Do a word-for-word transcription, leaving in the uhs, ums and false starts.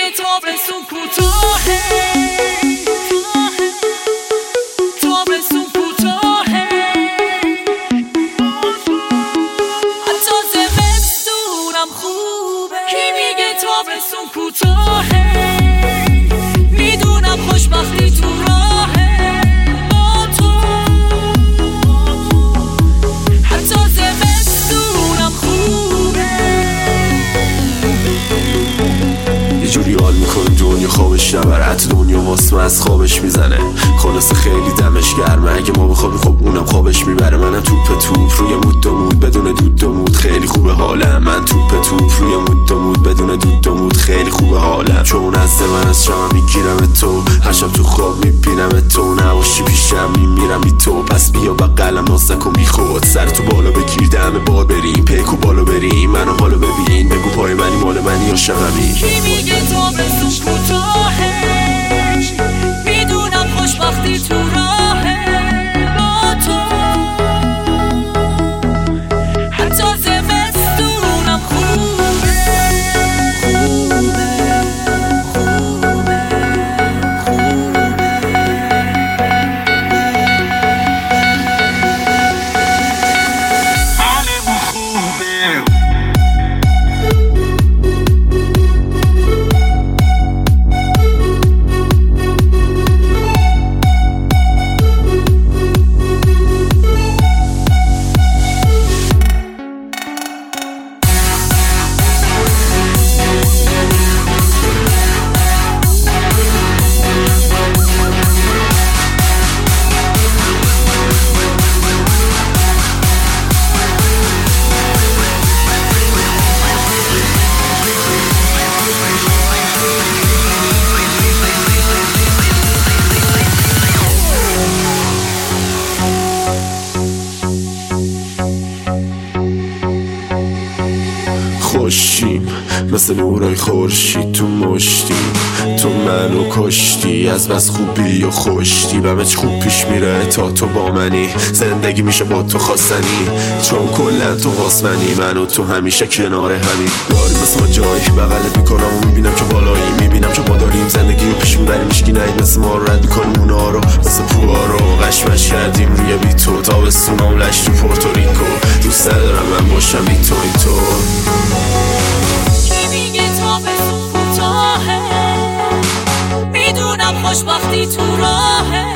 تابستون کوتاهه، تابستون کوتاهه، حتی زمستونم خوبه. کی میگه تابستون کوتاهه؟ میدونم خوشبختی تو راهه با تو، حتی زمستونم خوبه. یه جوری حال میکنه دنیا خوابش نبره، حتی دنیا واسه من از خوابش میزنه. خلاصه خیلی دمش گرمه، اگه ما بخوابیم خب اونم خوابش میبره. منم توپ توپ روی مود و مود بدون دود و مود، خیلی خوبه حالم. من توپ توپ روی مود و مود بدون دود و مود، خیلی خوبه حالم. چون از من از شما میگیرم تو، هر شب تو خواب میبینم تو، نباشی پیشم میمیرم بی تو. پس بیا بقلم ناز نکن بی خود، سر تو بالا بگیر دم باد بریم، پیکو بالا بریم، منو حالو ببین، بگو پای منی مال منی یا شغمی. کی میگه تابستون کوتاهه؟ میدونم خوشبختی تو راهه با تو، حتی زمستونم خوبه، خوبه، خوبه، حالمون خوبه. خوشیم مثل نورای خورشید تو مشتی، تو منو کشتی از بس خوبی و خوشتی. بمچ خوب پیش میره تا تو با منی، زندگی میشه با تو خواستنی، چون کلا تو واسمنی. من و تو همیشه کنار همین داری، مثل ما جایی بغلت میکنم و میبینم که بالایی، میبینم که ما داریم زندگی رو پیش میبریم، مشکی نهید مثل ما رد میکنیم اونا رو، مثل پوها رو قشمش کردیم روی بی تو. تابستونام لش تو پورتوریکو، دوست ندارم من باشم بی تو ای تو. تابستون کوتاهه، میدونم خوشبختی تو راهه